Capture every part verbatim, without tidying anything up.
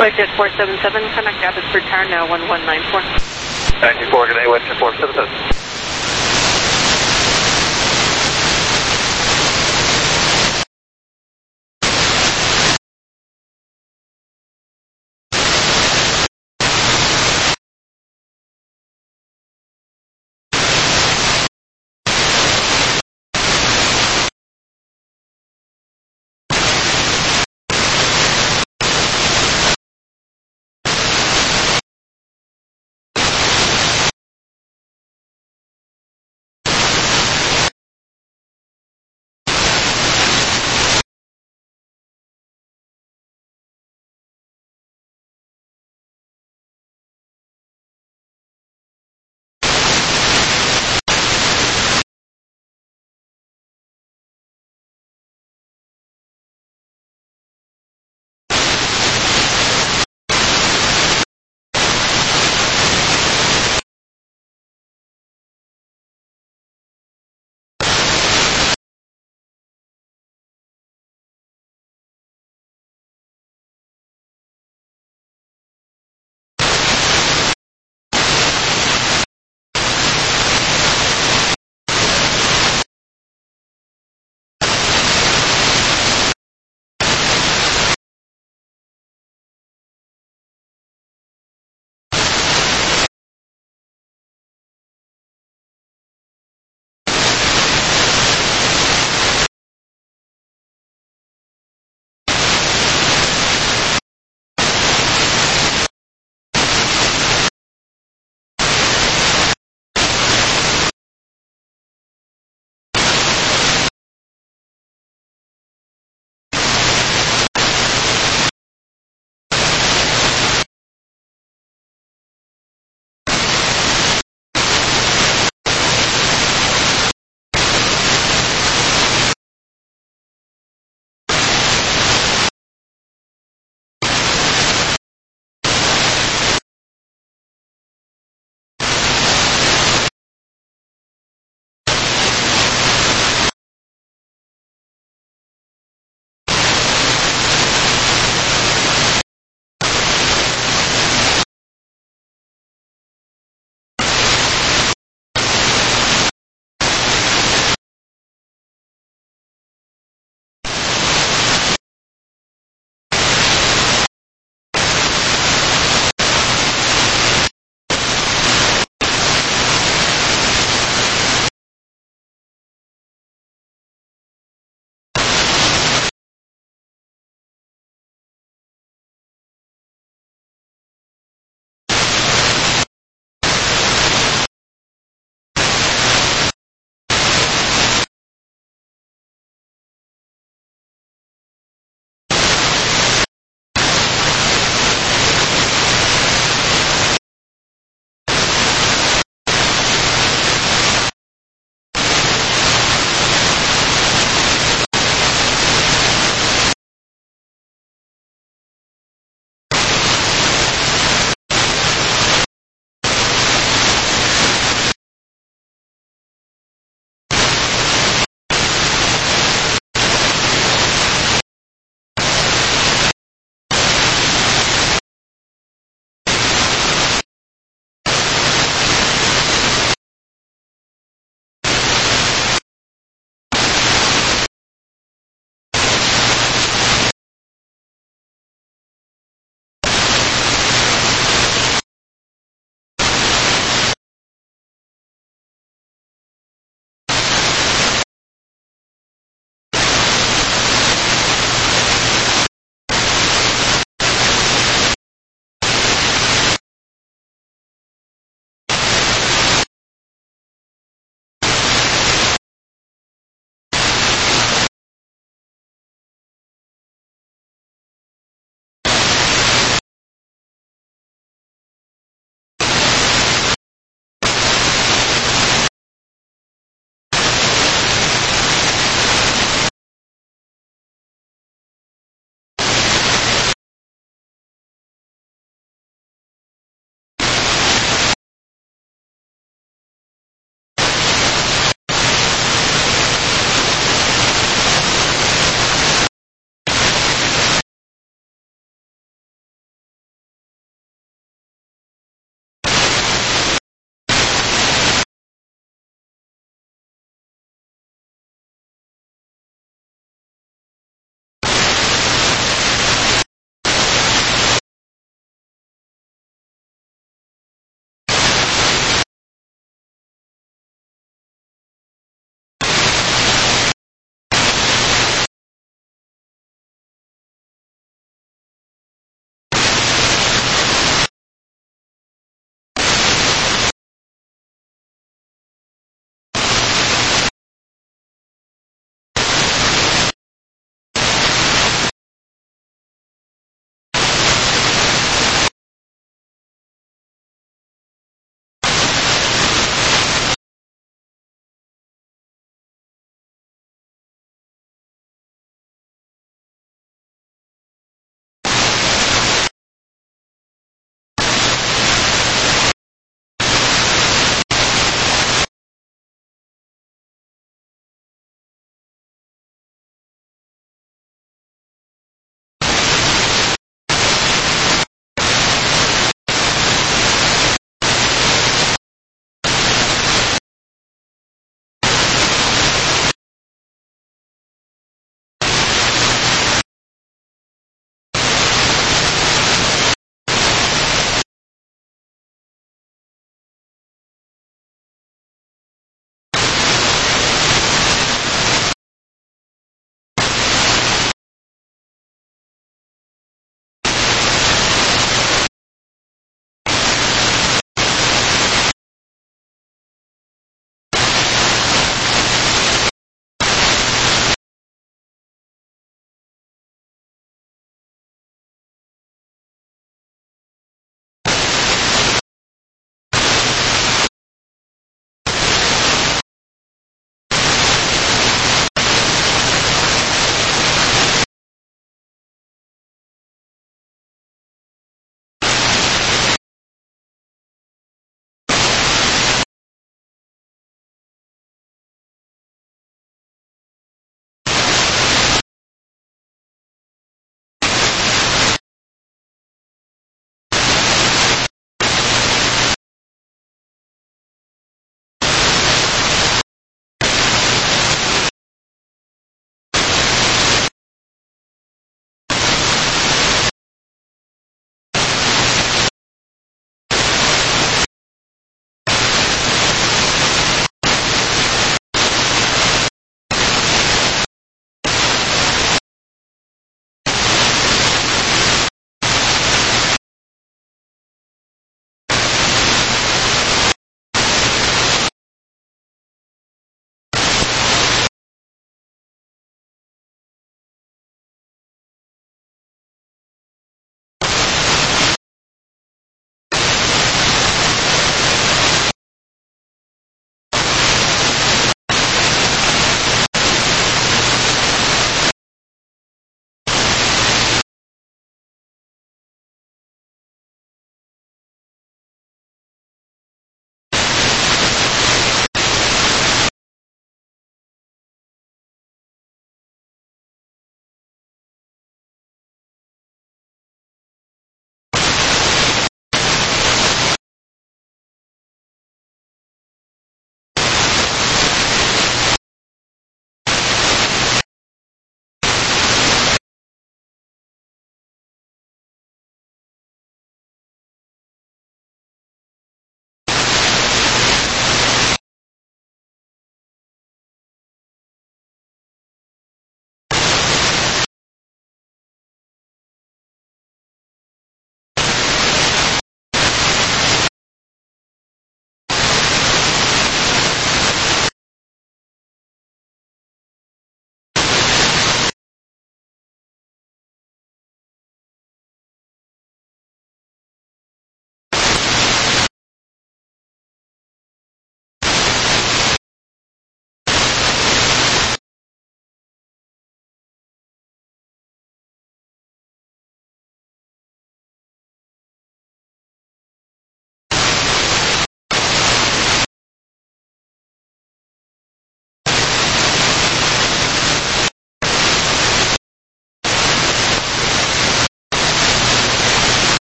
WestJet four seven seven, connect Abbotsford Tower now one one nine four. ninety-four, good day, WestJet four seven seven.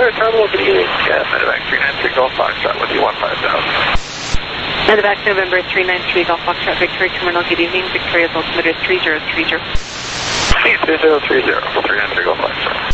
Sir, Terminal, good evening. Yeah, Medevac three nine three Golf Foxtrot with you one five thousand. Medevac November three nine three Golf Foxtrot Victoria Terminal, good evening. Victoria's altimeter is three zero three zero. three zero three zero, three nine three Golf Foxtrot.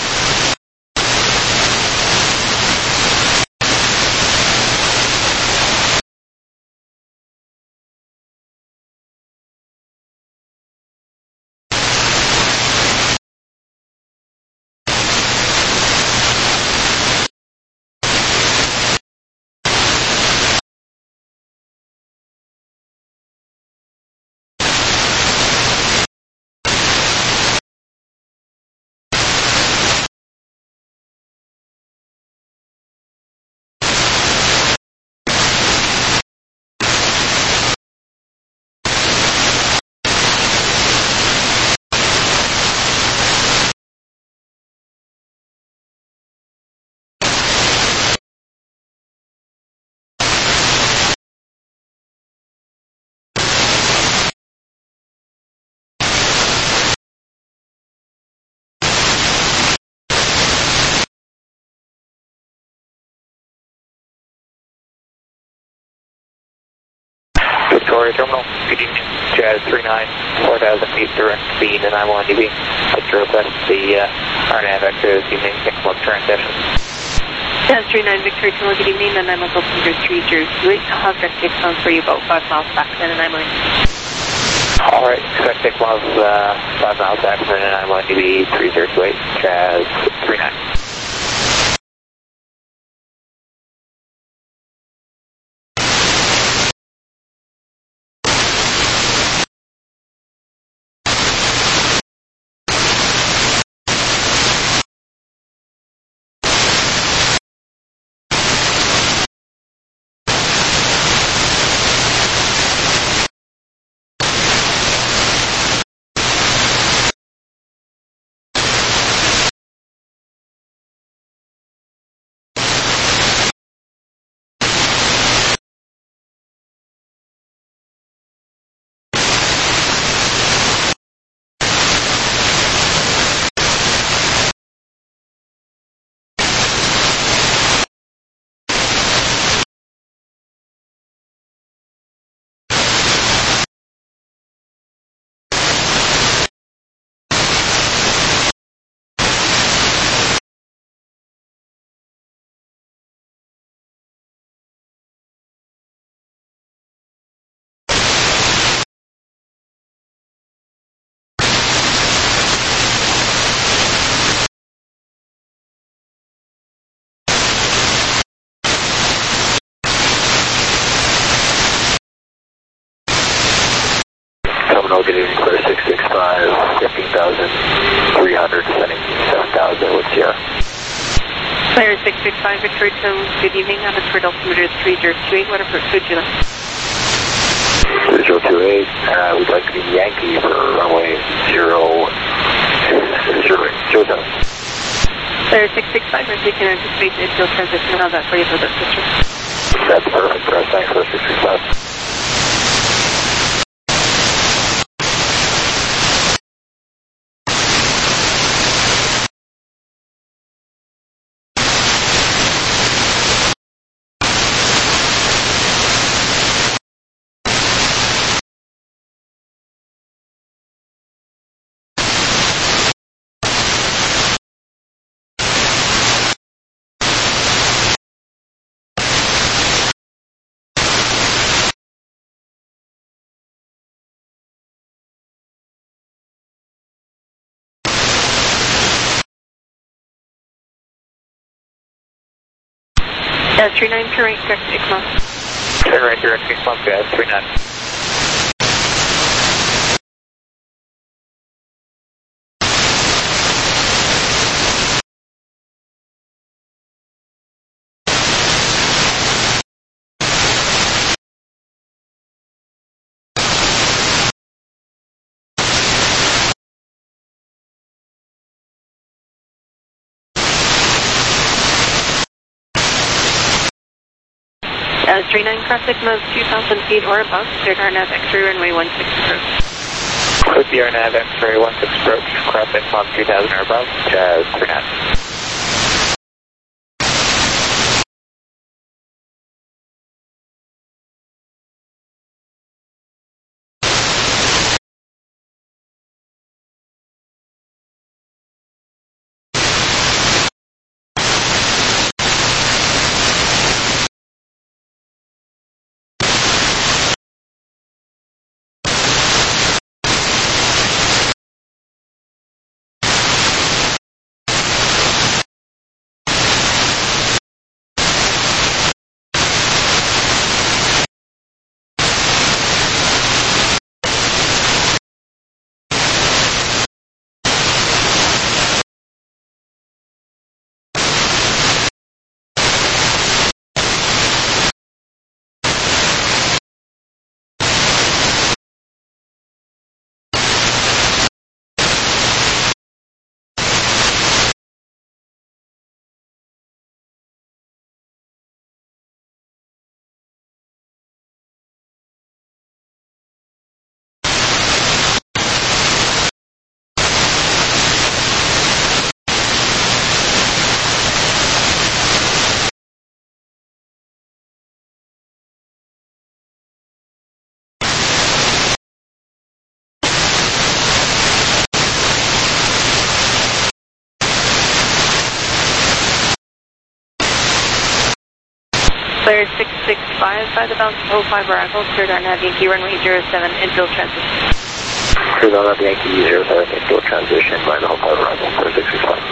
Victoria Terminal, good evening. Jazz three nine, four thousand feet direct speed, and I want to be like to request the uh, R NAV vector this evening, take a look transition. Jazz three nine Victoria Terminal, good evening, and I'm also under three zero two eight. I'll have direct take on for you about five miles back then, and I'm on. Alright, expect take miles, uh, five miles back then, and I'm on to be three zero two eight, Jazz three nine. Terminal, good evening, clear six six five, fifteen thousand three hundred, descending seven thousand with Sierra. Clear six six five Victoria Terminal, good evening, I'm at Ford altimeter is three zero two eight, what approach would you like? three zero two eight, uh, we'd like to be Yankee for runway zero, zero, zero seven. Clear six six five, if you can anticipate the field transition, I'll have that for you for this picture. That's perfect for us, thanks for six six five. Jazz three nine, turn right, direct six miles. Turn right, direct six miles, Jazz three nine. Uh, three nine cross sigma two thousand feet or above, cleared R NAV X-ray runway one six approach. With the R NAV X-ray one six approach, cross sigma two thousand or above, Jazz three nine. Cleared six six five by the bounce oh five arrival, cleared our nav Yankee runway zero seven, infield transition. Cleared on nav Yankee zero seven, infield transition by the oh five arrival, clear six six five.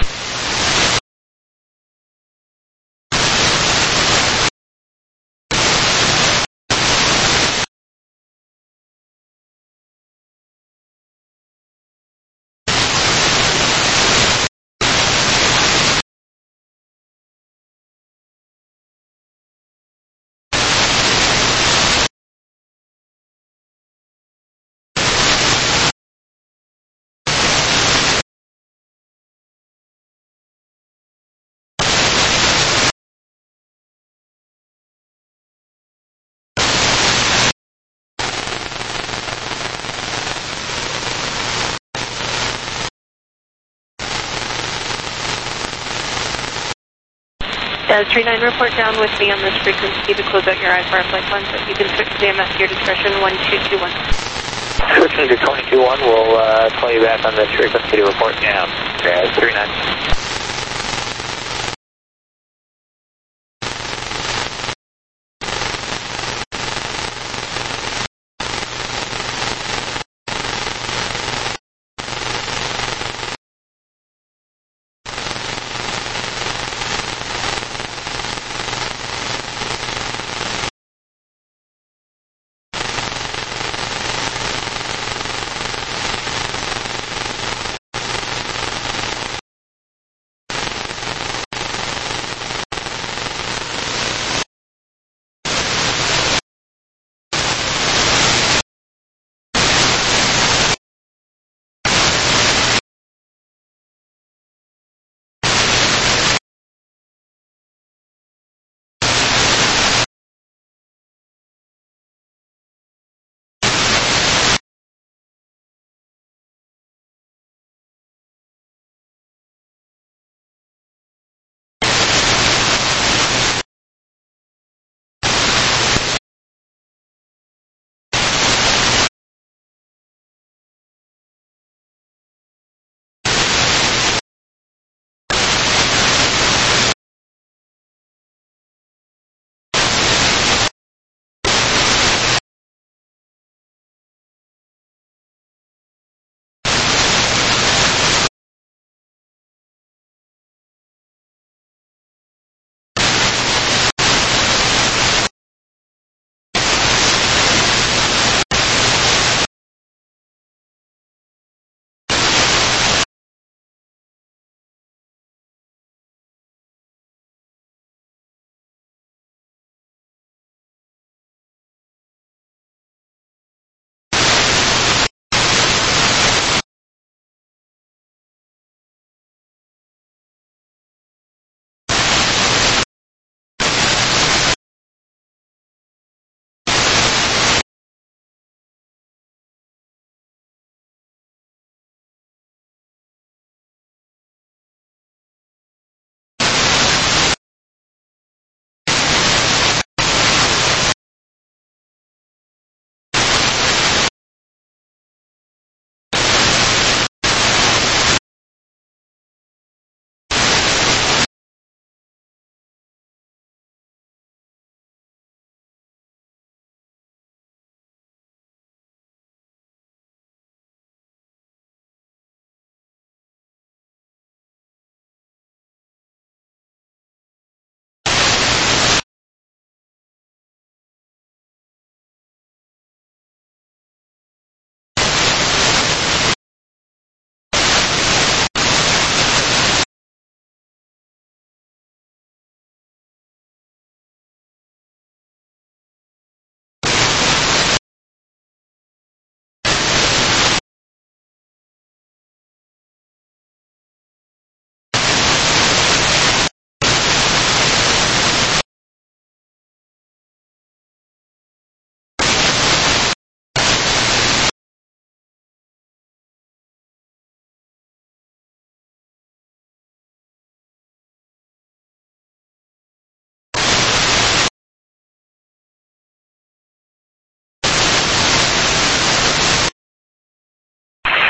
Uh, three nine, report down with me on this frequency to close out your I FAR flight plans, but you can switch to the M S at your discretion, one two two one. Switching to twenty-two one, we'll uh, call you back on this frequency to report down. Jazz three nine.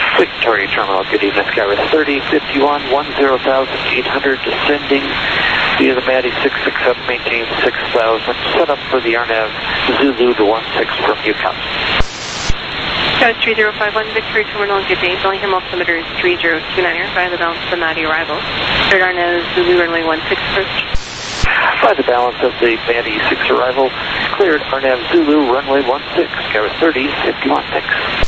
Victoria Terminal, good evening, Skyway thirty fifty-one, one zero thousand eight hundred, descending Via the Matty six six seven, maintain six thousand, set up for the R N A V Zulu to one six from Yukon. Coast three zero five one, Victory Terminal, good day. Bellingham altimeter is three zero two niner, via the balance of the Matty arrival. Third R N A V Zulu runway one six approach. By the balance of the Matty six arrival, cleared R N A V Zulu runway one six, Tower thirty, fifty-one six.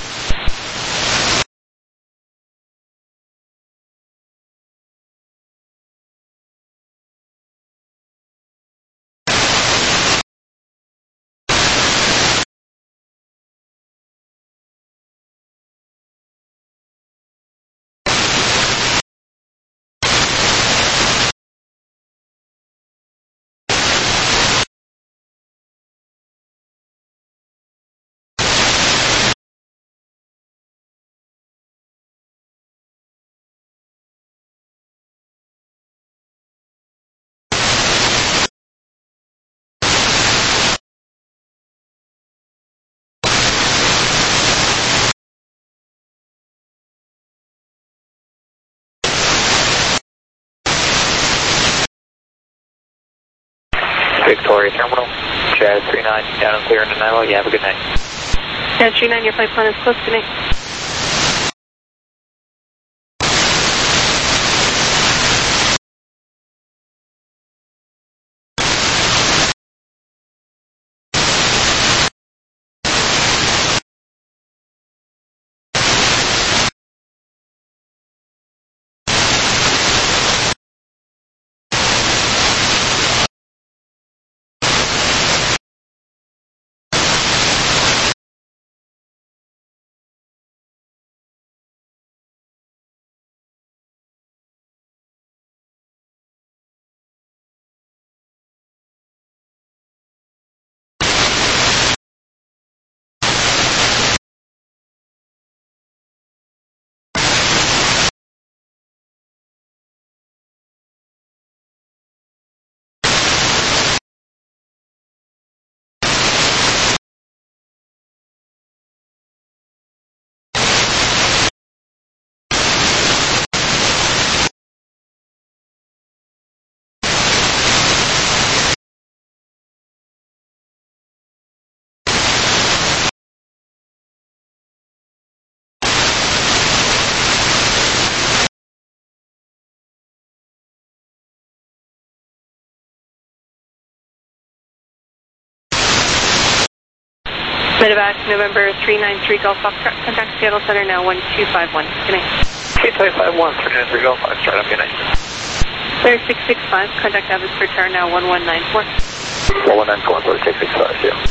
Victoria Terminal, Chaz three nine, down and clear into Nilo. You have a good night. Chaz three nine, your flight plan is close. Good night. Medevac, November three nine three Golf Foxtrot, contact Seattle Center now one two five one. Good night. two two five one, three nine three Golf Foxtrot, good night. Clear six six five, contact Abbotsford Tower now one one nine four. one one nine four, six six five, yeah.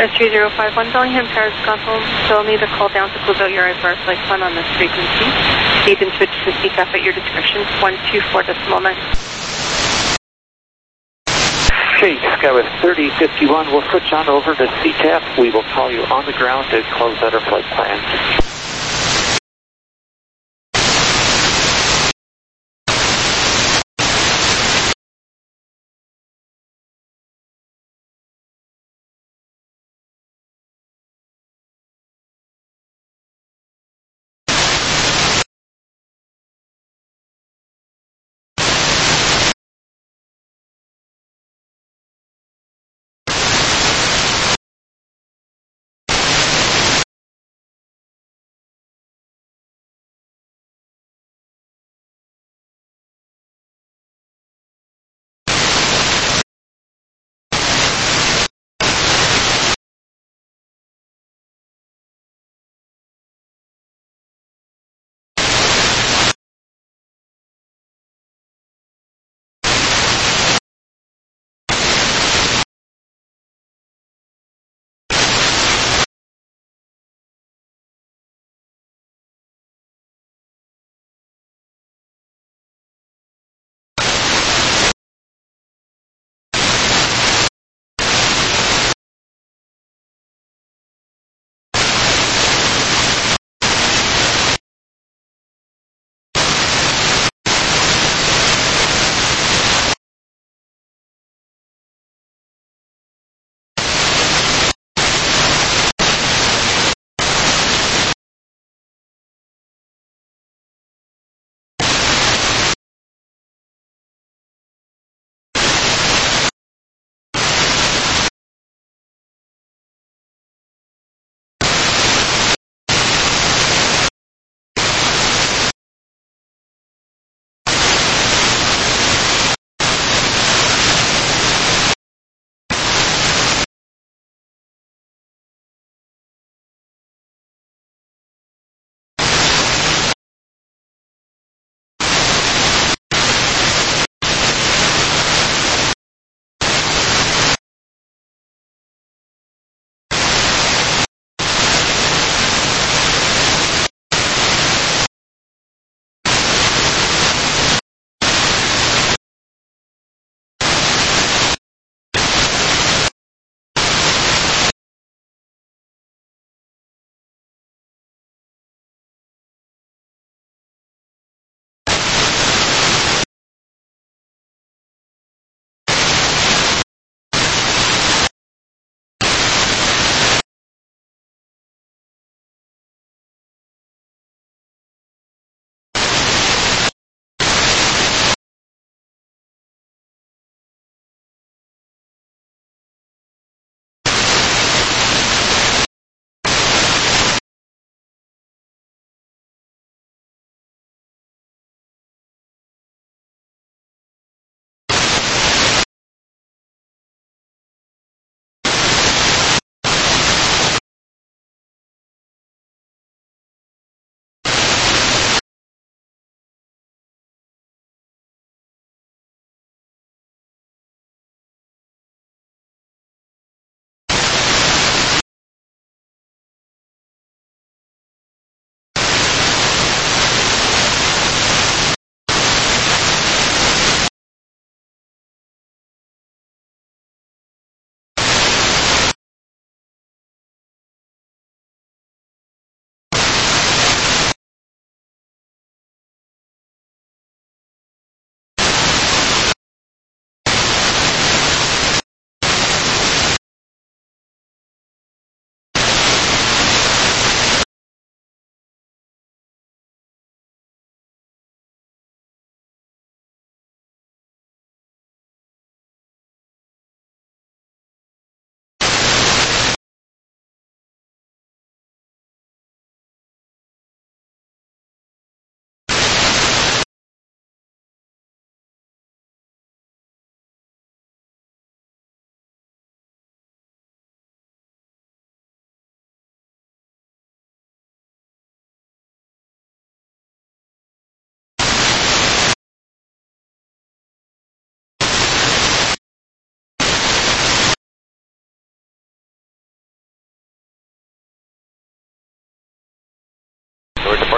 Cirrus three zero five one, Bellingham Towers, Console. Still need to call down to close out your I V R flight plan on this frequency. You can switch to C C A F at your discretion, one two four decimal nine. Okay, Skywest thirty fifty-one, we'll switch on over to C T A F. We will call you on the ground to close out our flight plan.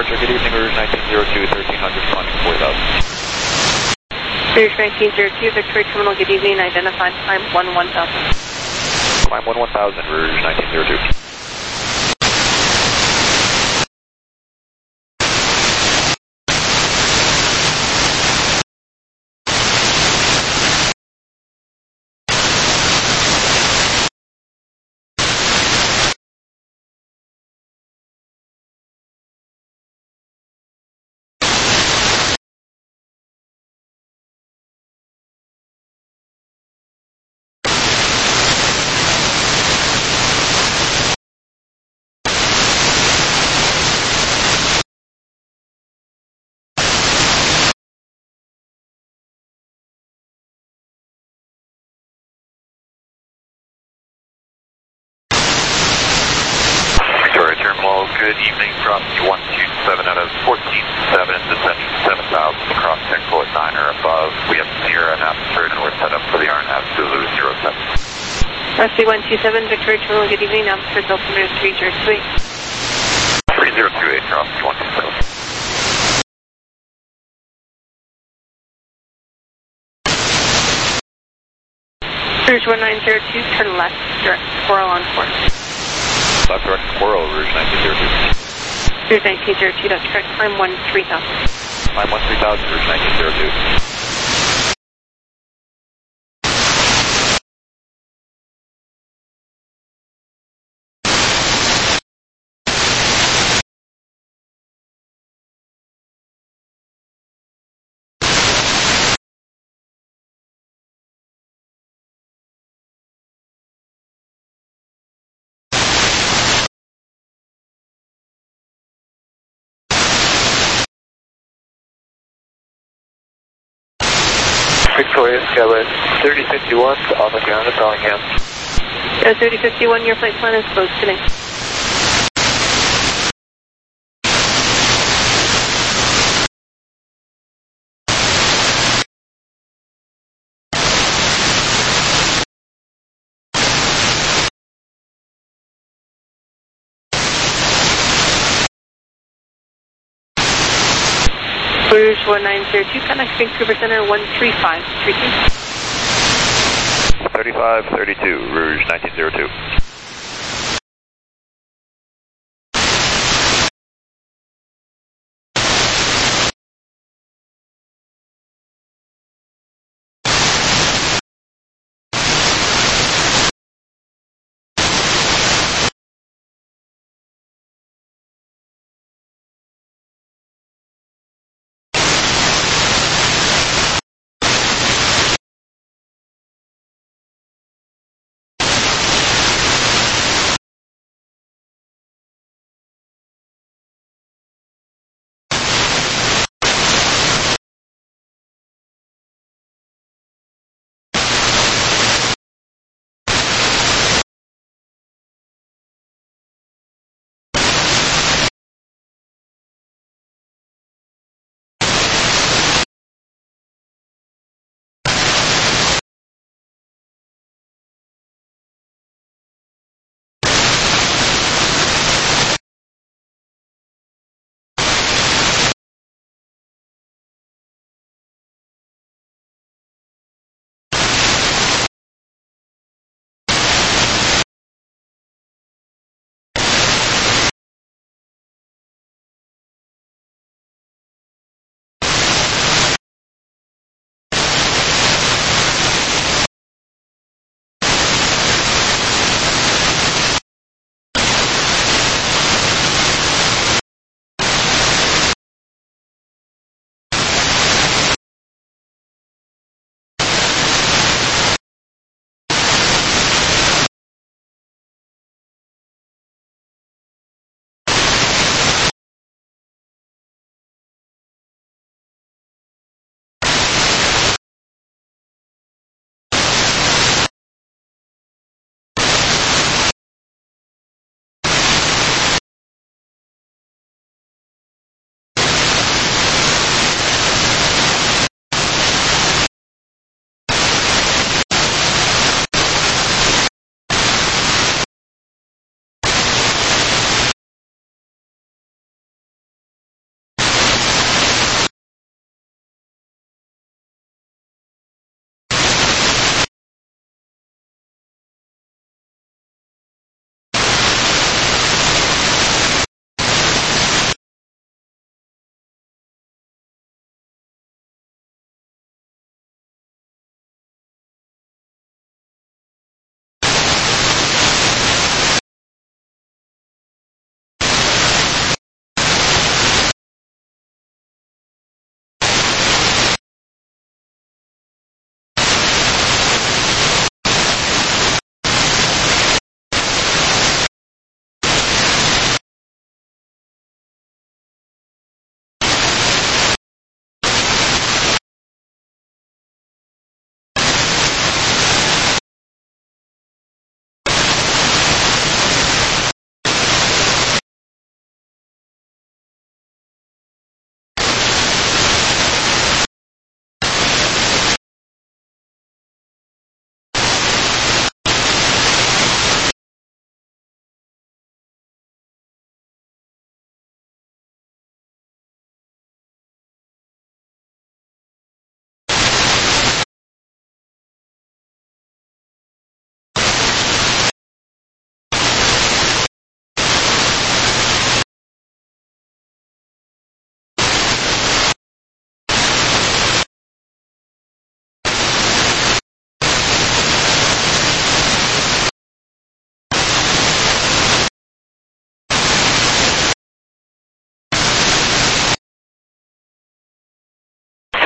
departure. Good evening, Rouge nineteen zero two, thirteen hundred, climbing four thousand. Rouge nineteen zero two, Victory Terminal, good evening, identified climb one one thousand. Climb one one thousand, Rouge nineteen zero two. Good evening, cross one two seven out of fourteen seven, descending seven thousand, cross technical at nine or above. We have Sierra and atmosphere and we're set up for the R N A V Zulu zero seven. R C one two seven, Victory Terminal, good evening, atmosphere altimeter three zero two eight. three zero two eight, cross one two seven. Rouge one nine zero two, turn left, direct Squirrel on course. Left direct Squirrel, Rouge nineteen zero two. Rouge nineteen zero two, that's correct, climb one three thousand. Climb one three thousand, Rouge nineteen zero two. Victoria, Skyless thirty fifty-one, on the ground at Bellingham. Go thirty fifty-one, your flight plan is closed today. Rouge one nine zero two, contact Vancouver Center one three five three two. thirty-five thirty-two, Rouge nineteen zero two.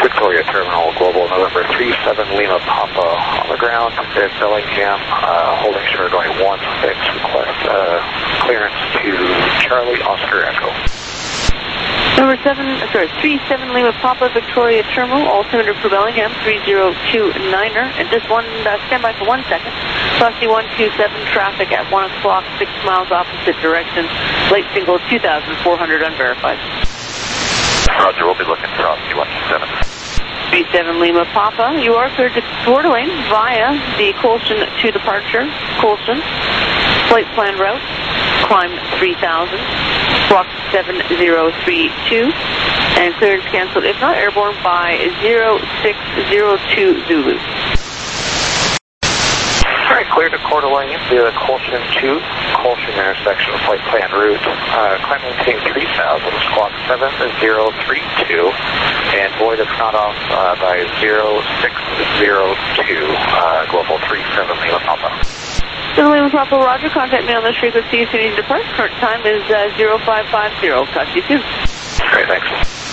Victoria Terminal, Global November three seven Lima Papa on the ground at Bellingham, uh, holding short going one six, request uh, clearance to Charlie Oscar Echo. Number seven, sorry, three seven Lima Papa Victoria Terminal, altimeter for Bellingham, three zero two niner, and just one, uh, stand by for one second. Frosty one two seven, traffic at one o'clock, six miles opposite direction, late single two thousand four hundred unverified. Roger, we'll be looking for Frosty one two seven. three seven Lima Papa, you are cleared to Coeur d'Alene via the Colston to departure, Colston, flight plan route, climb three thousand, squawk seven zero three two, and clearance canceled, if not airborne, by zero six zero two Zulu. All right, clear to Coeur d'Alene via the Colston to Colston intersection flight plan route, uh, climb maintain three thousand, squawk seven zero three two, and void if not off uh, by zero six zero two, uh, Global three seven Lima Papa. seven Lima Papa, roger, contact me on this frequency as soon as you depart. Current time is uh, zero five five zero, talk to you soon. Great, thanks.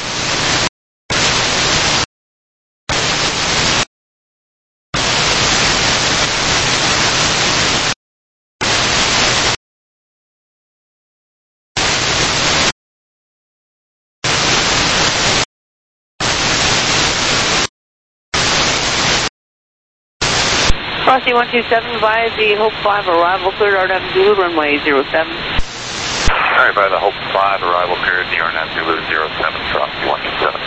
Frosty one two seven via the Hope five arrival cleared R N A V Zulu runway zero seven. All right, by the Hope five arrival cleared the R N A V Zulu zero seven, Frosty one two seven.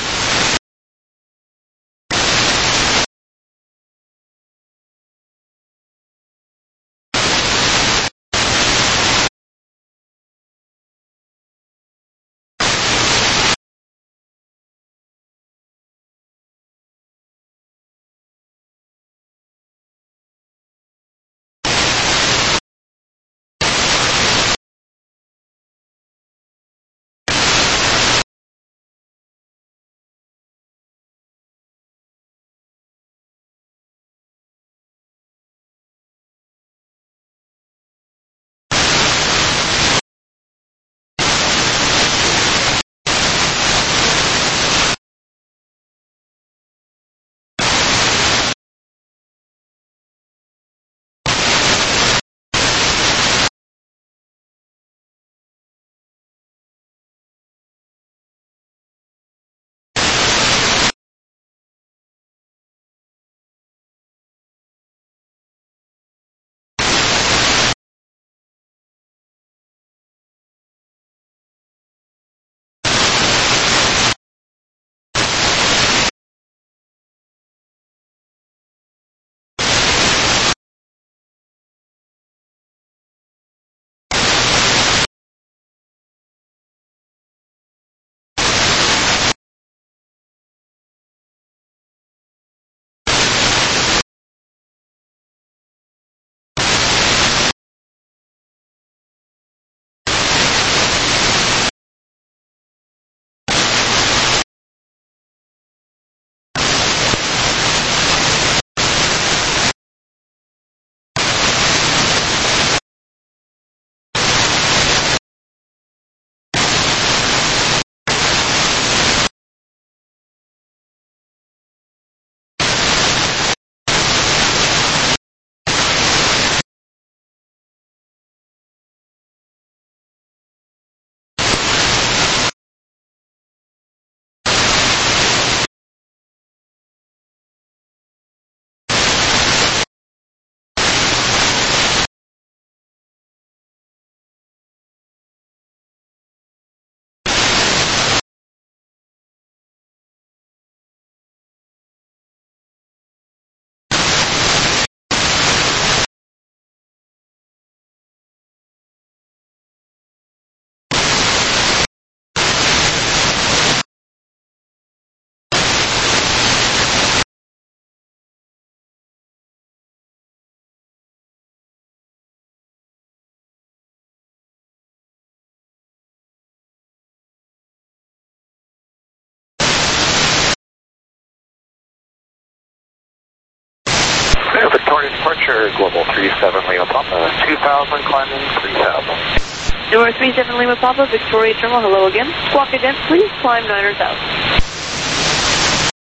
Victoria departure, Global three seven Lima Papa, two thousand, climbing three thousand. Number three seven Lima Papa, Victoria Terminal, hello again. Squawk again, please, climb niner thousand.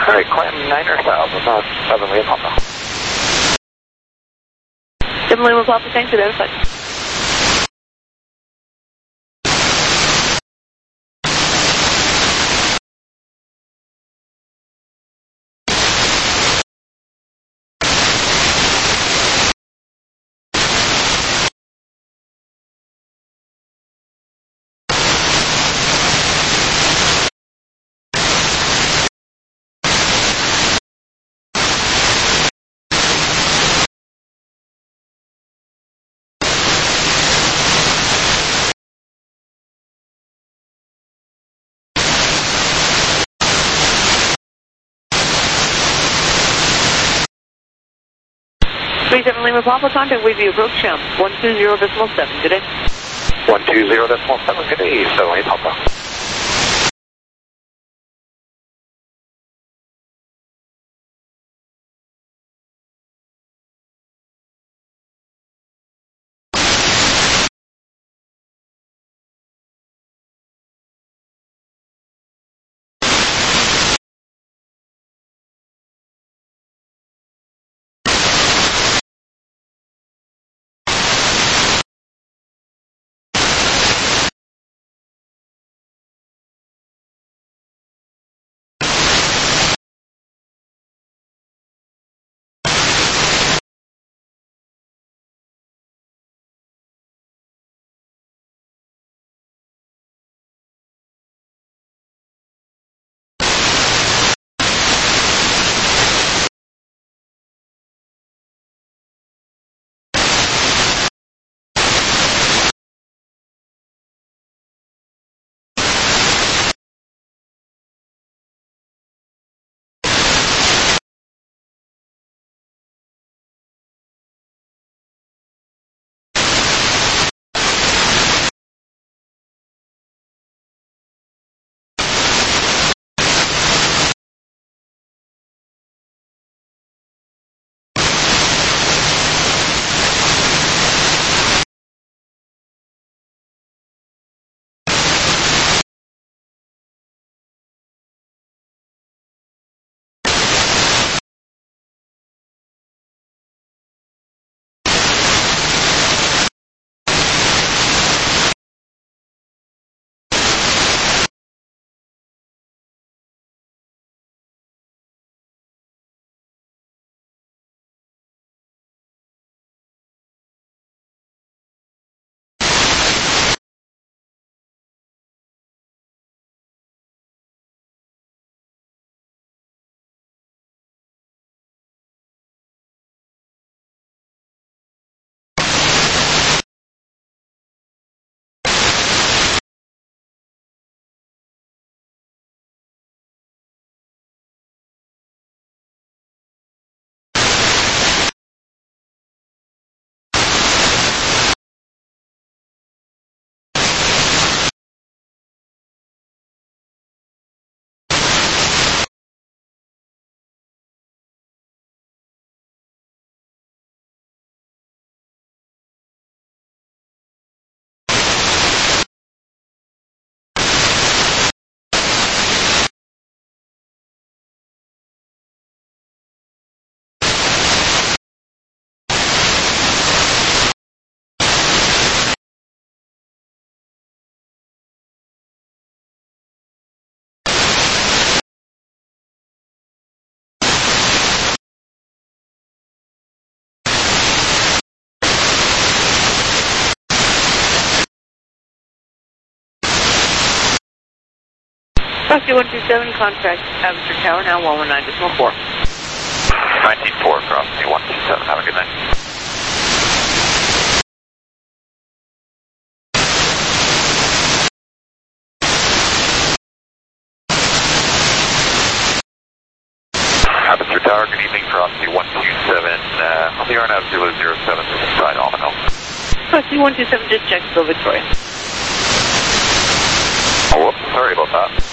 Alright, climb niner thousand, uh, seven Lima Papa. seven Lima Papa, thanks for that. three seven Lima Papa, contact Wavy approach champ, one two zero decimal seven, good day. one two zero decimal seven, good day, seven Lima Papa. Foxy one two seven, contact Aperture Tower, now one one nine decimal four. nineteen four, cross me one two seven, have a good night. Aperture Tower, good evening, Frosty one two seven, uh, on the R N A V zero zero seven, side Almano. Foxy one two seven, just check Bill Victoria. Oh, whoops, sorry about that.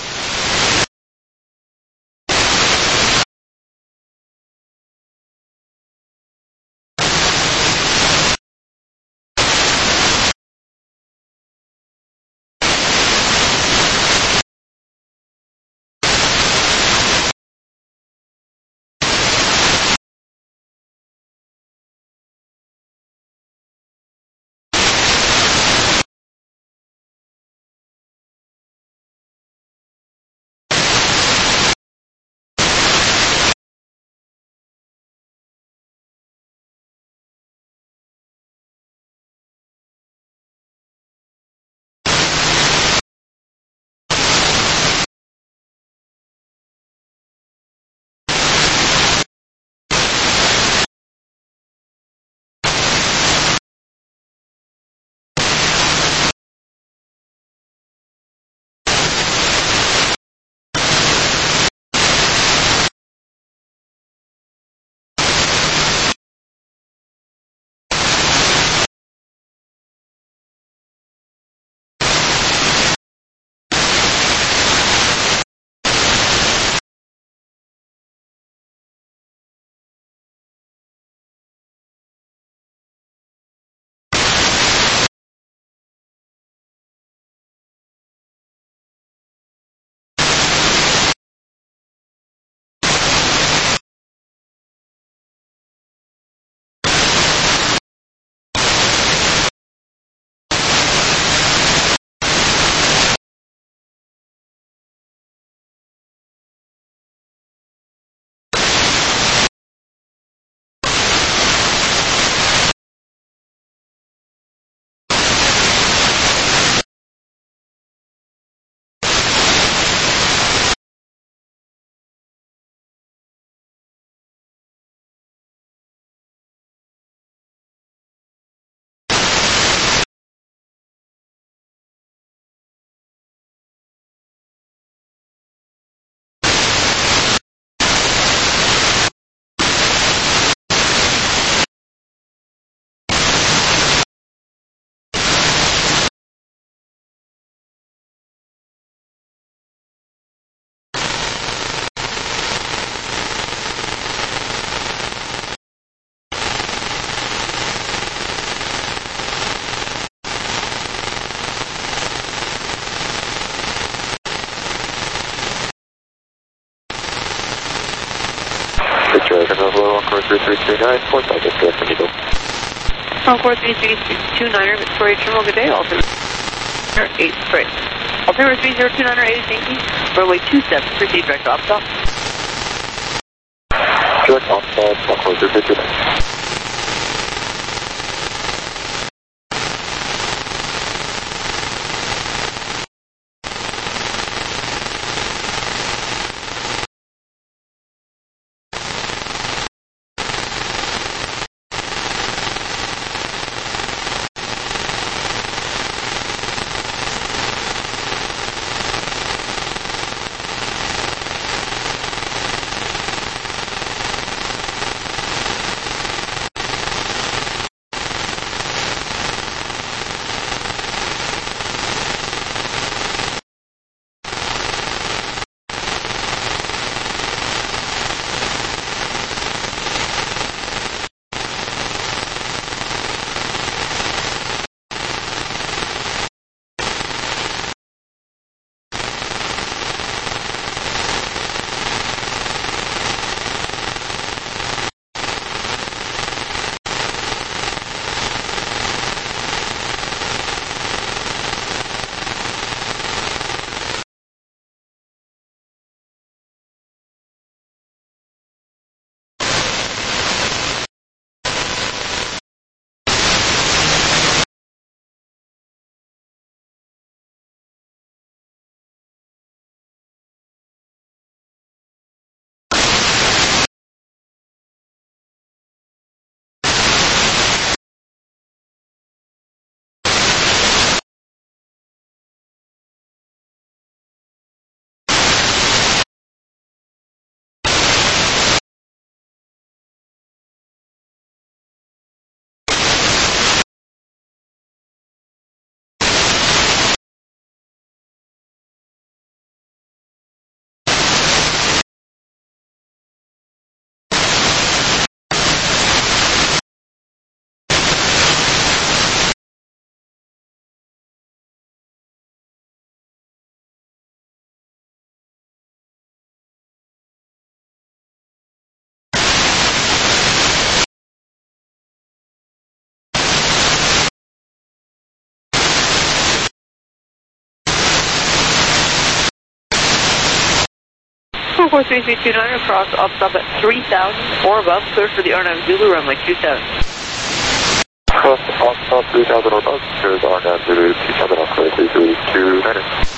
Below Encore three three two nine, four seconds, go ahead, Eagle. Encore three three two niner, Victoria Terminal, good day, Altimeter eight, sorry. Altimeter three zero two niner eight, thank you. Runway two seven, proceed direct off stop. Direct off stop, Encore three three two nine. Encore three three two niner, cross up stop at three thousand or above, clear for the R nine Zulu, runway two seven. Cross off stop three thousand or above, clear the R nine Zulu two seven, Encore three three two niner.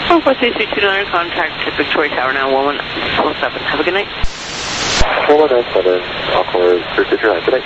four four three three two nine, contact Victoria Tower now, one one four seven. Have a good night. one one nine seven, Encore three two nine, good night.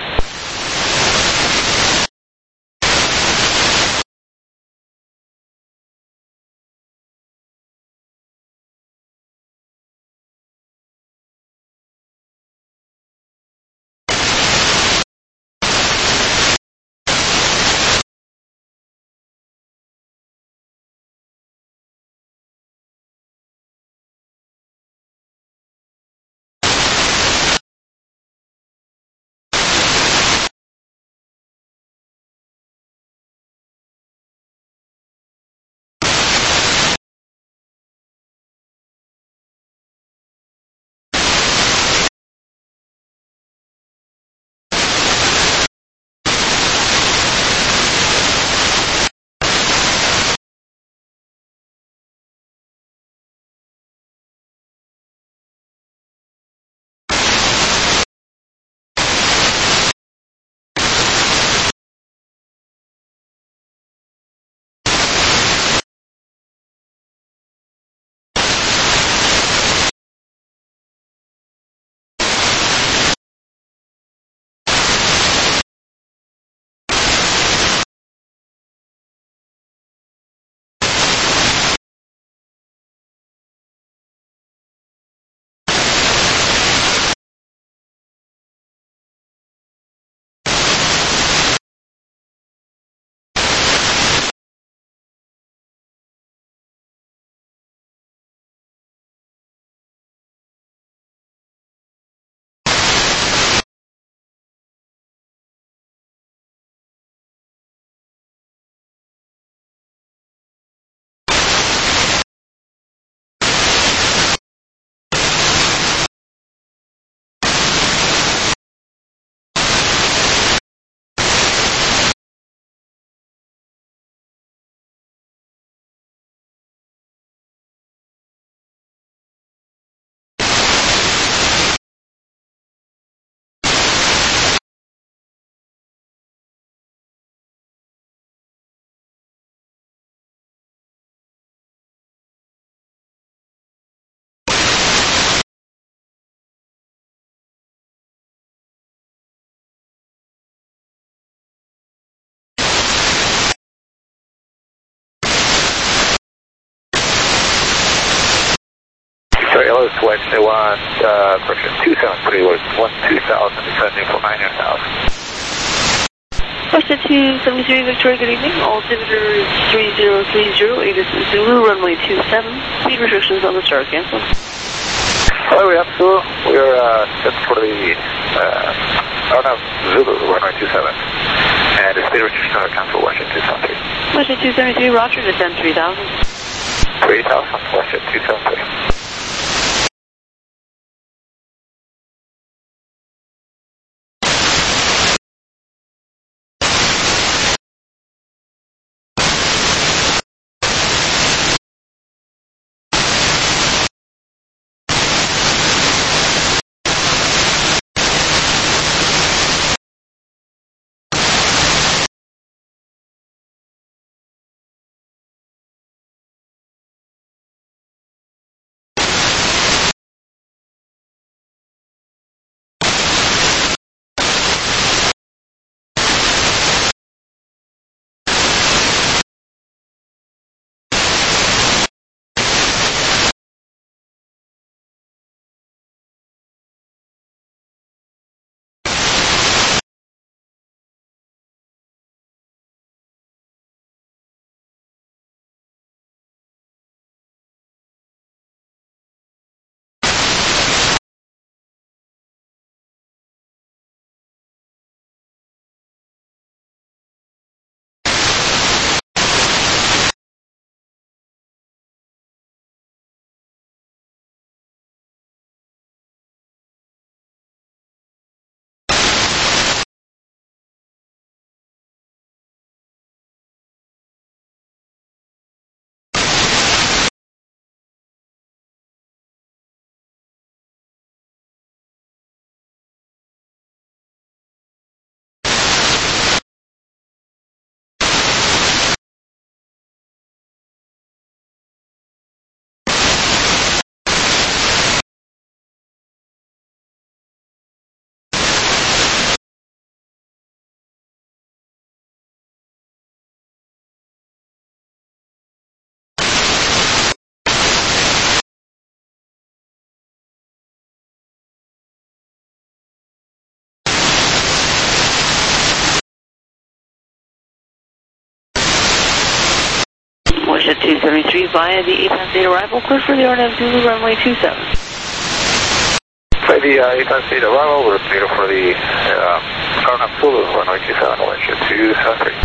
Sorry, hello, Switch. They want, uh, correction, two seven three was one two thousand, descending for nine thousand. Question two seventy-three, Victoria, good evening. Altimeter is three zero three zero, Avis Zulu, runway two seven. Speed restrictions on the star cancel. Hello, we have Zulu. We are, uh, set for the, uh, oh no, Zulu, runway two seven. And the speed restrictions are cancel, Washington two seventy-three. Question two seventy-three, Roger, descend three thousand. three thousand, Washington two seventy-three. Alicia two seventy-three via the A P A S eight arrival, clear for the R N A V Zulu runway two seven. By the uh, A P A S eight arrival, we're clear for the uh, R N A V Zulu runway two seven, Alicia two seventy-three.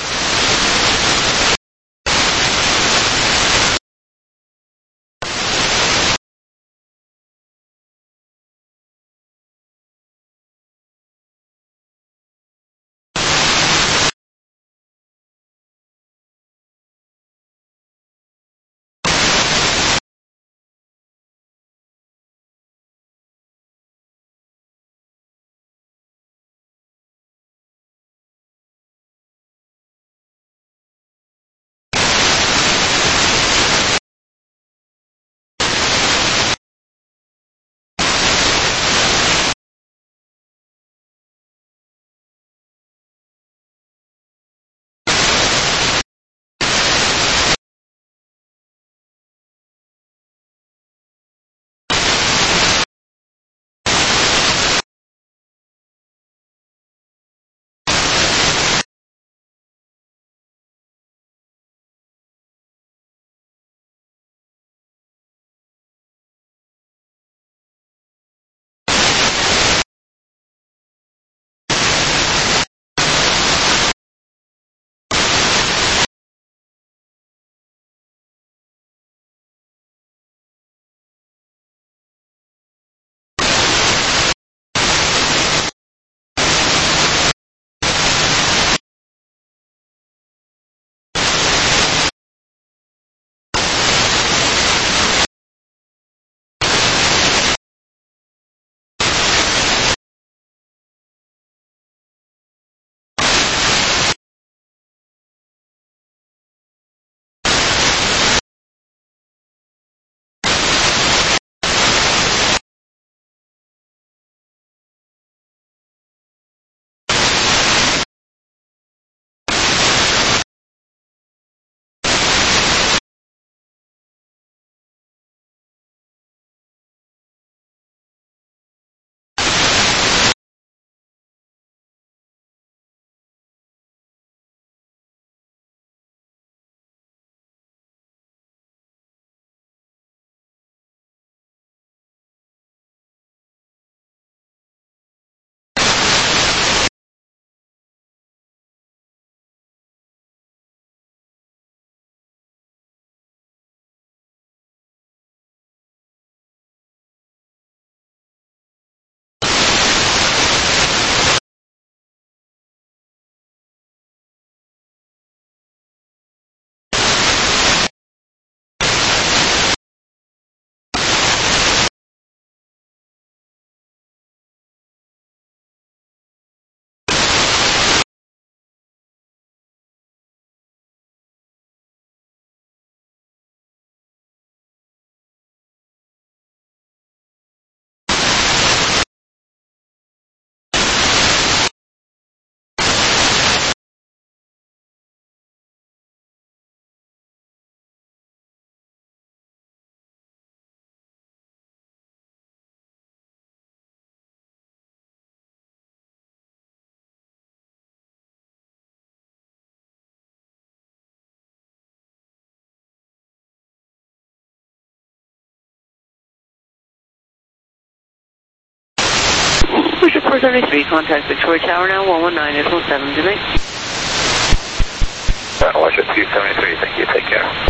Bridge four seventy-three, contact Victoria Tower now, one one nine, April seven, good night. Alicia two seventy-three, thank you, take care.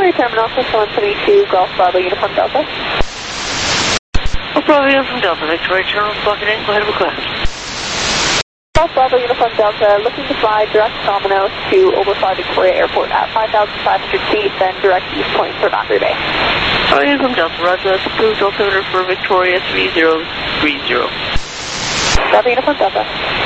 Victoria Terminal, six one three two, Golf Bravo, Uniform Delta. Golf Bravo, Uniform Delta, Victoria Terminal, clocking in, go ahead and request. Golf Bravo, Uniform Delta, looking to fly direct Domino to Overfly Victoria Airport at five thousand five hundred feet, then direct East Point for Dockery Bay. Oh, Uniform Delta, Roger, that's approved altimeter for Victoria three zero three zero. Bravo, Uniform Delta.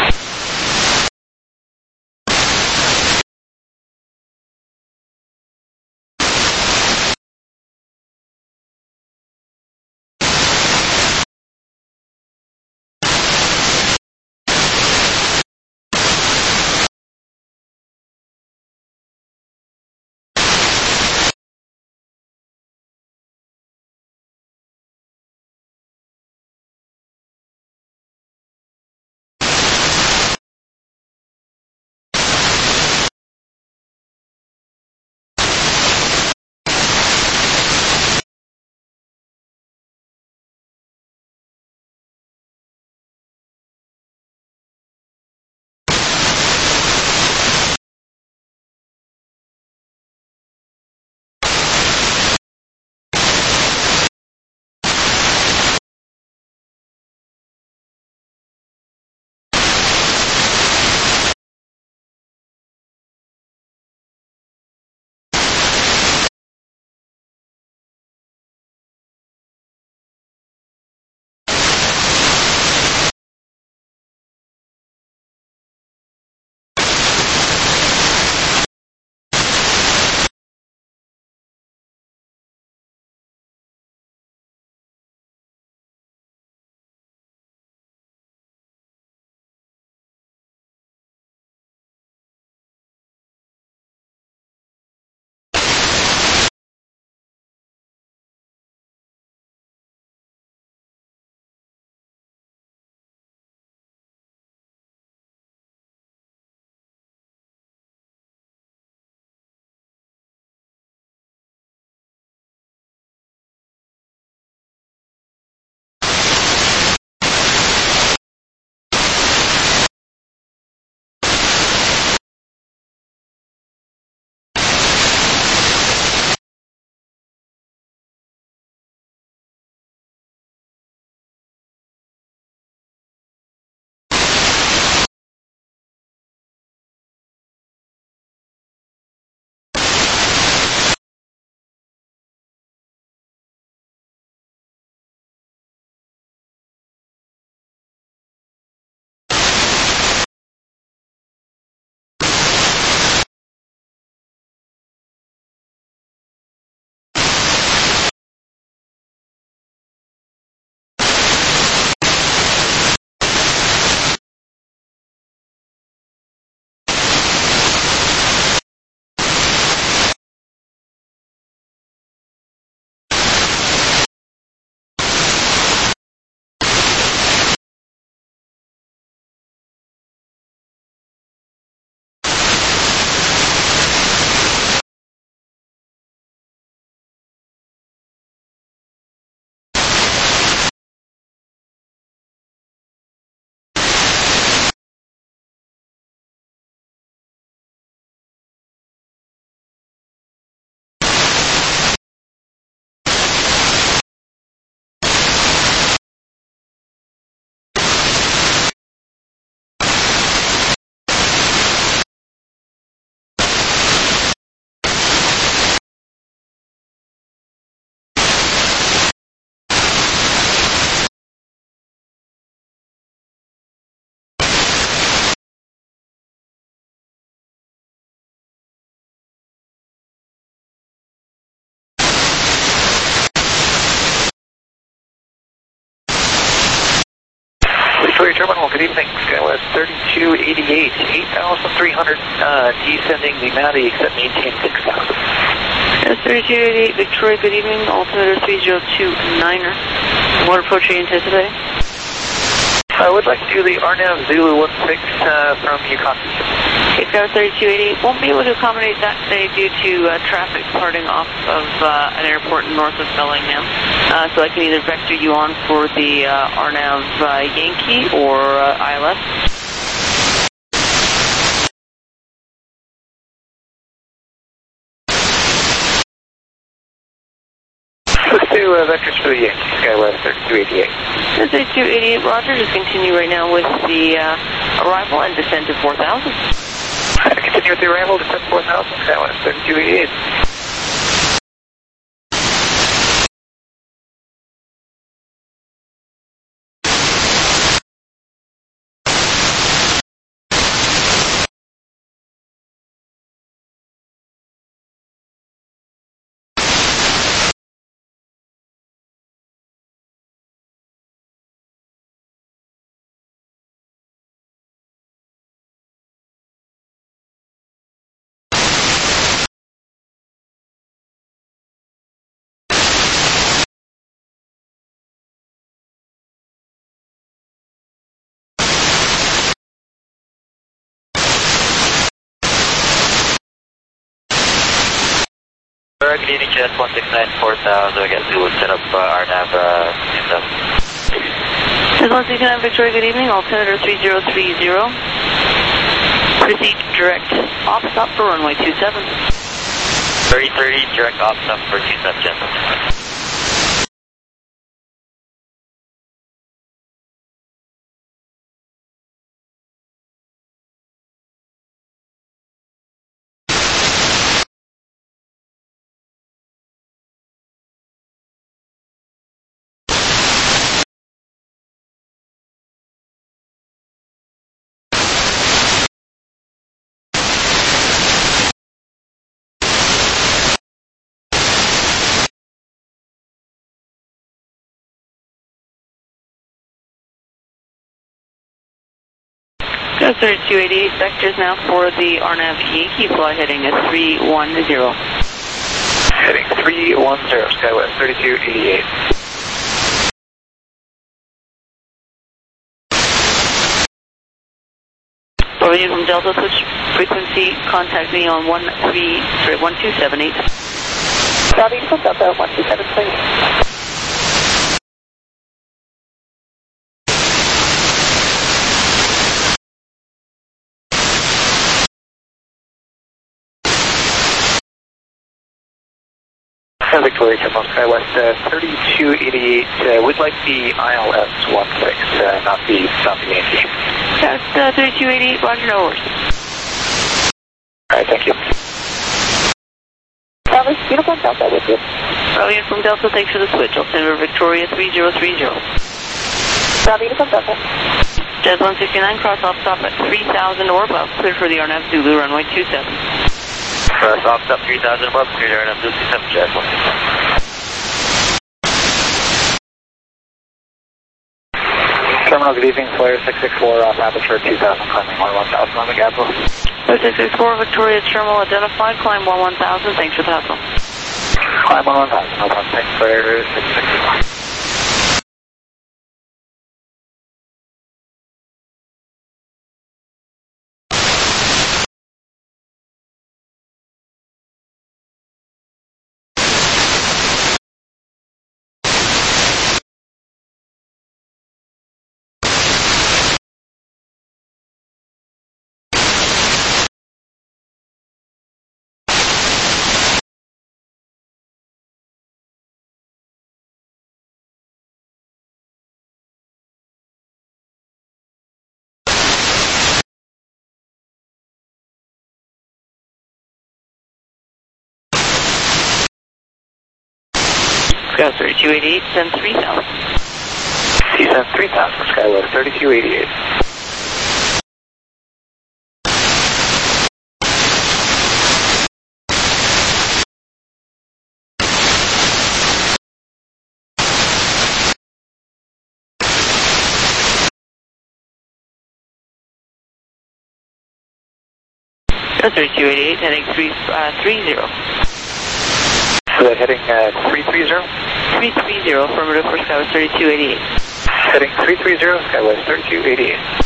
Victoria Terminal, good evening. SkyWest thirty-two eighty-eight, eight thousand three hundred, uh, descending the Matty, except maintain six thousand. Yes, thirty-two eighty-eight, Victoria, good evening. Altimeter three zero two niner. What approach are you anticipating? I would like to do the R N A V Zulu one six uh, from Yukon. Okay, SkyWest thirty-two eighty-eight won't be able to accommodate that today due to uh, traffic parting off of uh, an airport north of Bellingham. Uh, so I can either vector you on for the uh, R N A V uh, Yankee or uh, I L S. to uh, vectors for the Yankee, SkyWest thirty-two eighty-eight. thirty-two eighty-eight, roger. Just continue right now with the uh, arrival and descend to four thousand. Continue with the arrival, descend four thousand, SkyWest thirty-two eighty-eight. Good evening, Jet one six nine four thousand. I got Zulu set up uh, R N A V uh, Jet one six nine Victoria, good evening. Altimeter three zero three zero. Proceed direct off stop for runway two seven. thirty thirty, direct off stop for two seven, Jet. thirty-two eighty-eight, vectors now for the R N A V Yankee, fly heading at three one zero. Heading three one zero, SkyWest thirty-two eighty-eight. Over from Delta, switch frequency, contact me on one three, sorry, one two seven eight. Copy from Delta, one two seven eight. Victoria, Temple SkyWest uh, thirty-two eighty-eight. Uh, we'd like the I L S one six, uh, not the not the Yankee. That's uh, thirty-two eighty-eight, roger, no worries. All right, thank you. Travis, beautiful Delta with you. Robbie from Delta, thanks for the switch. Altimeter Victoria three zero three zero. Robbie from Delta. Jet one sixty-nine, cross off stop at three thousand or above, clear for the R N A V Zulu, runway two seven. Cross off stop three thousand above, clear to R N A V Zulu two seven, Jet one six nine. Terminal, good evening, Flyer six six four, off aperture two thousand, climbing one one thousand on the Gazelle. six six four, Victoria Terminal identified, climb one one thousand, thanks for the hustle. Climb one one thousand, no problem, thanks, Flyer six six four. Sky thirty-two eighty-eight, send three thousand. Descend three thousand, SkyWest thirty-two eighty-eight. thirty-two eighty-eight, heading three, uh, three zero. So that heading uh, three three zero? three three zero, affirmative for Skywest thirty-two eighty-eight. Heading three three zero, Skywest thirty-two eighty-eight.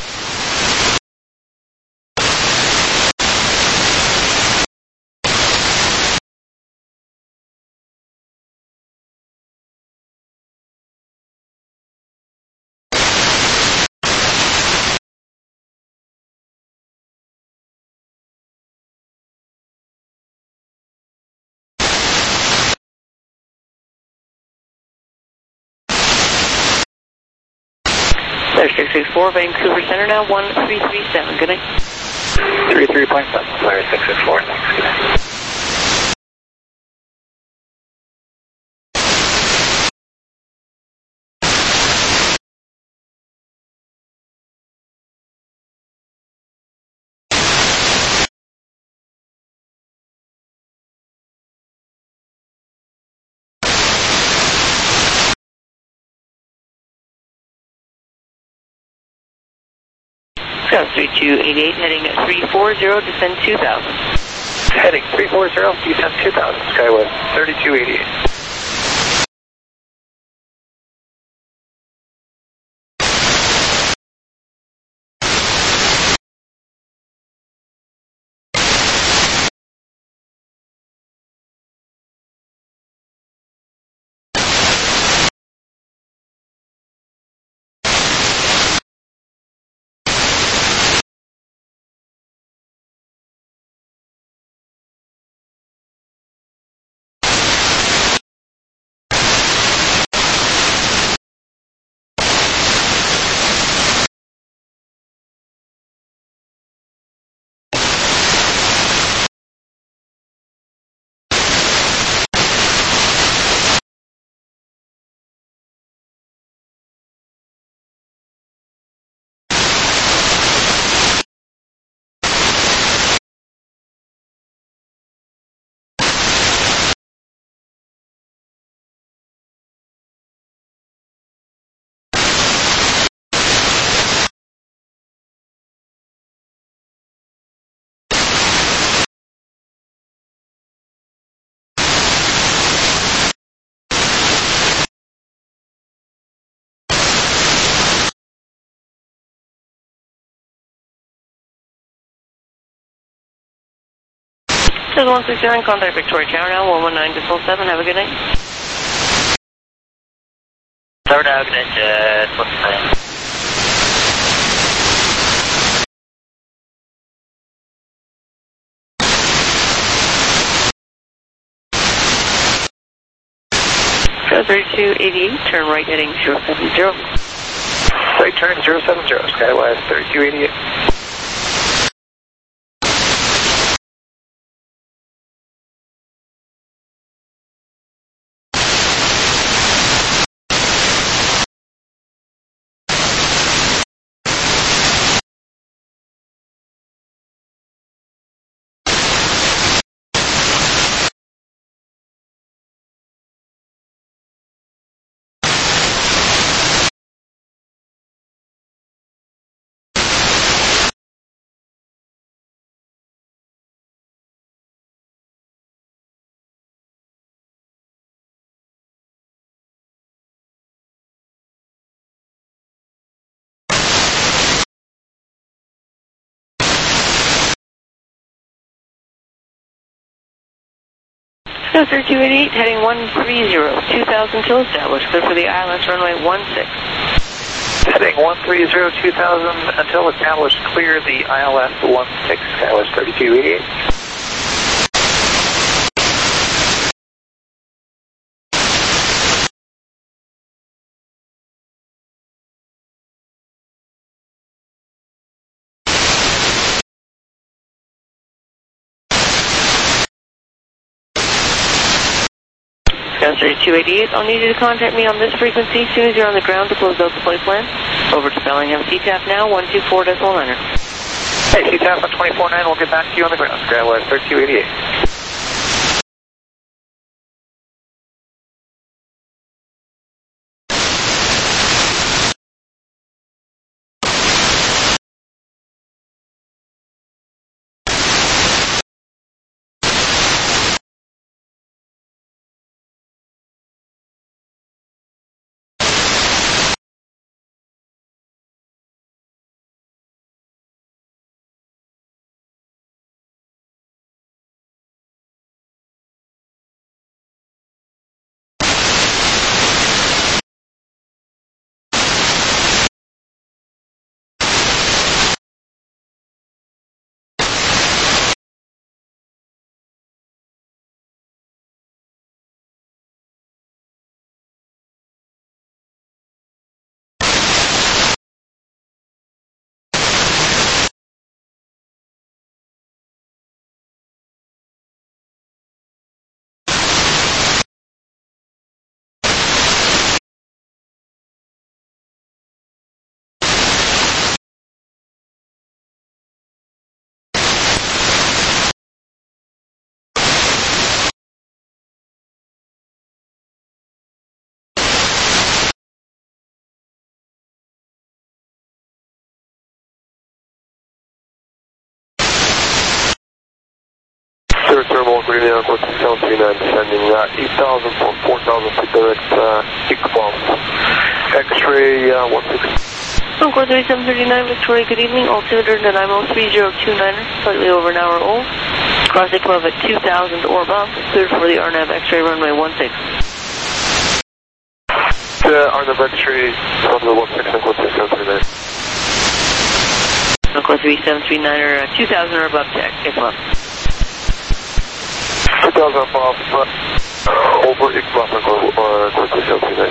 six four, Vancouver Center now, one three three seven. Good night. three three point seven, Flyer six six four, thanks. Good night. Scout three two eight eight, heading three four zero, descend two thousand. Heading three four zero, descend two thousand, SkyWest thirty-two eighty-eight. This is one six nine, contact Victoria Tower now, one one nine decimal seven. Have a good night. Third Avenue, just what's the name? Scout thirty-two eighty-eight, turn right heading zero seven zero. Right turn zero seven zero, SkyWest thirty-two eighty-eight. Scout thirty-two eighty-eight, heading one three zero, two thousand till established. Clear for the I L S runway one six. Heading one three zero, two thousand until established, clear the I L S one six, SkyWest thirty-two eighty-eight. Scout thirty-two eighty-eight, I'll need you to contact me on this frequency as soon as you're on the ground to close out the flight plan. Over to Bellingham C TAP now, one two four decimal niner. Hey, C TAP on twenty-four nine, we'll get back to you on the ground, SkyWest thirty-two eighty-eight. Terminal, good evening, Encore three seven three nine, descending uh, eight thousand for four thousand for direct uh, X bump. X-ray uh, one six. Encore thirty-seven thirty-nine, Victoria, good evening. Altimeter Nanaimo three zero two nine, slightly over an hour old. Crossing club at two thousand or above, cleared for the R N A V X-ray runway one six. Uh, R N A V X-ray, runway one six, Encore three seven three nine. Encore three seven three nine, or uh, two thousand or above, check, X one. two thousand above, uh, over X one, Encore three seven three nine.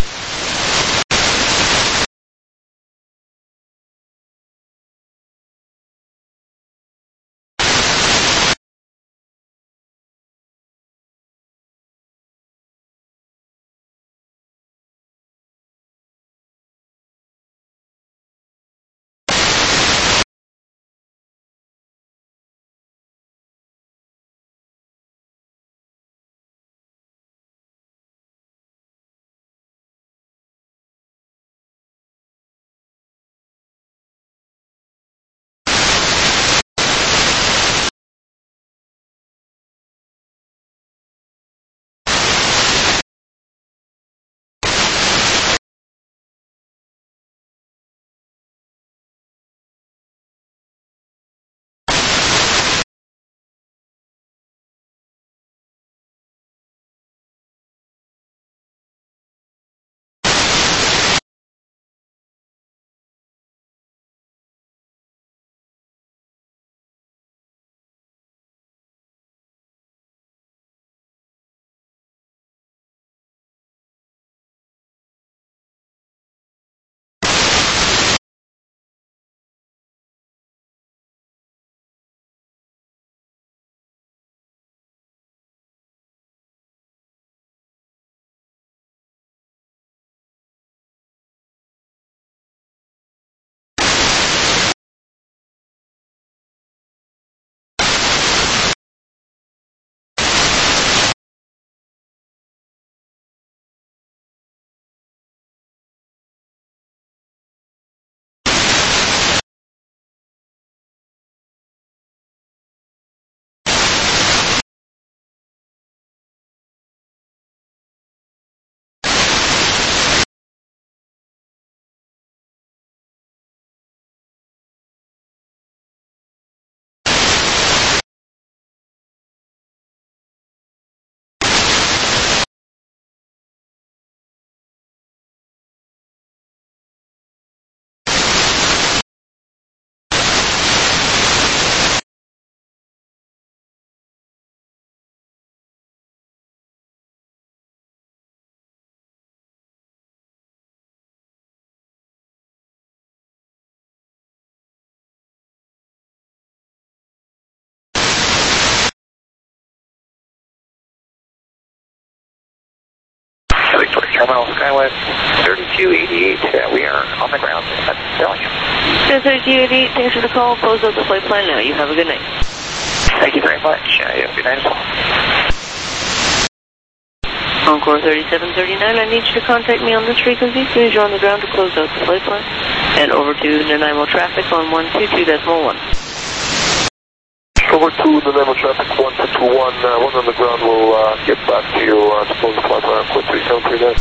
Victoria Terminal, SkyWest thirty-two eighty-eight, uh, we are on the ground at Stellium. thirty-two eighty-eight, thanks for the call. Close out the flight plan now. You have a good night. Thank you very much. Uh, you have a good night as well. Encore thirty-seven thirty-nine, I need you to contact me on this frequency as soon as you're on the ground to close out the flight plan. And over to Nanaimo traffic on one two two decimal one. Over to Nanaimo traffic one two two one, uh, one on the ground will uh, get back to you uh, to close the flight plan, Encore three seven three nine.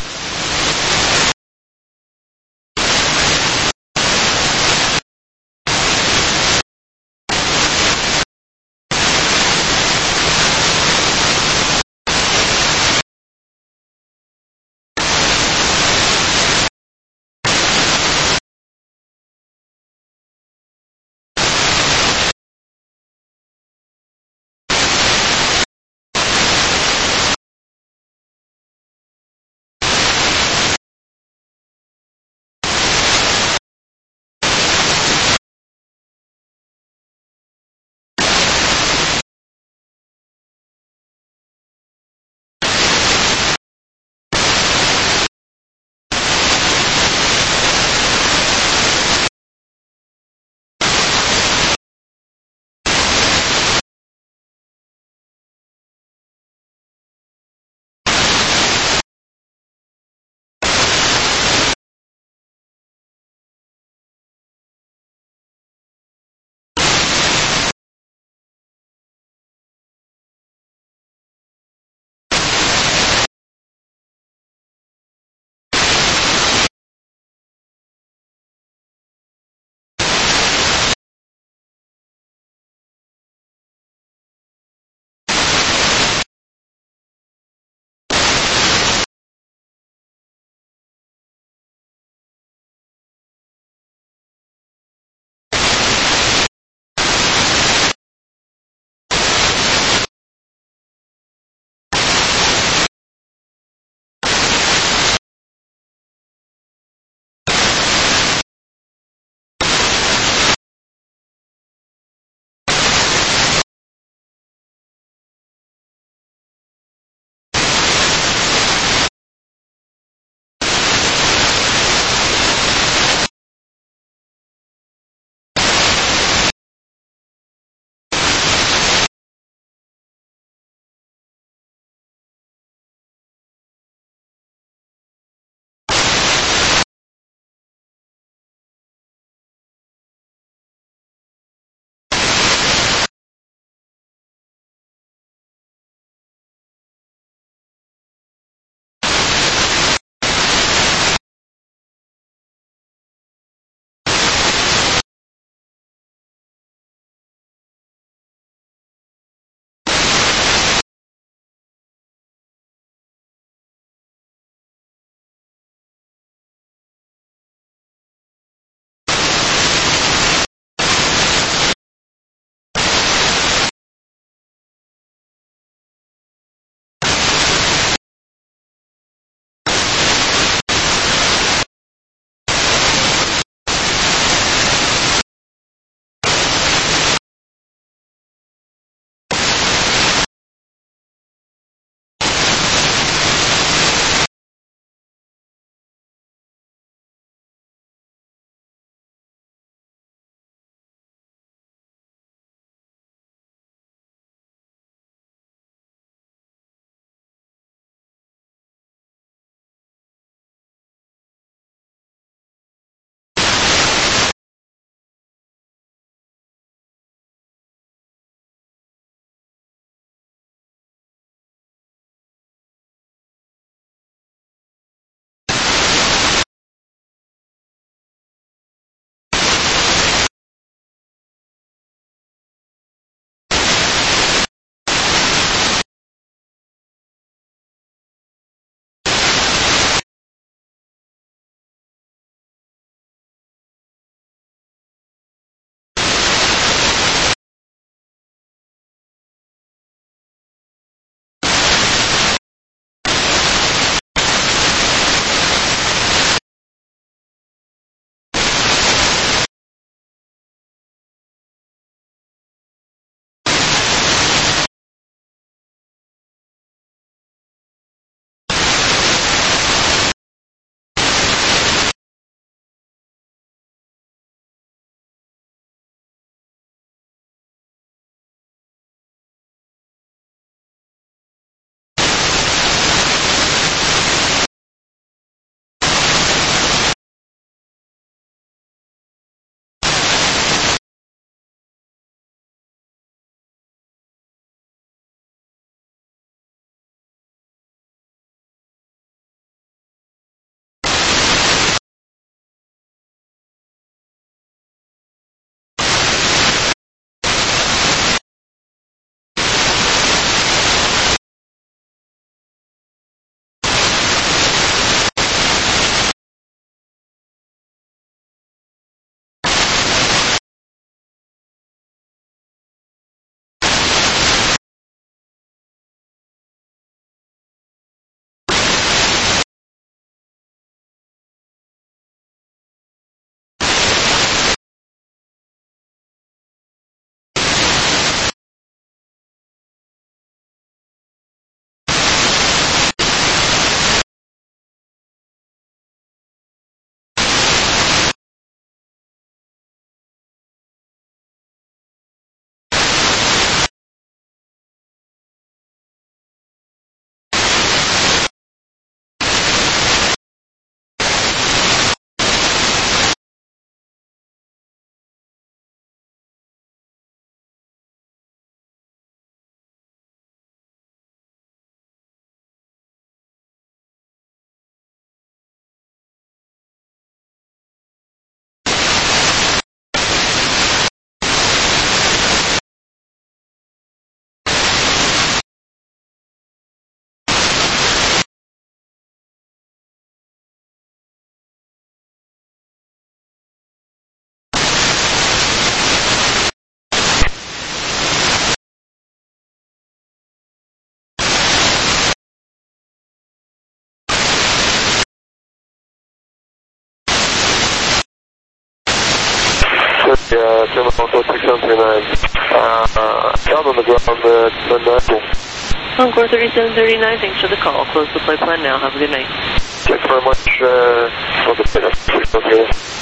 uh, Terminal code six seven three nine. Uh, uh, out on the ground, uh, Nashville. Encore thirty-seven thirty-nine, thanks for the call. Close the flight plan now. Have a good night. Thanks very much uh, for the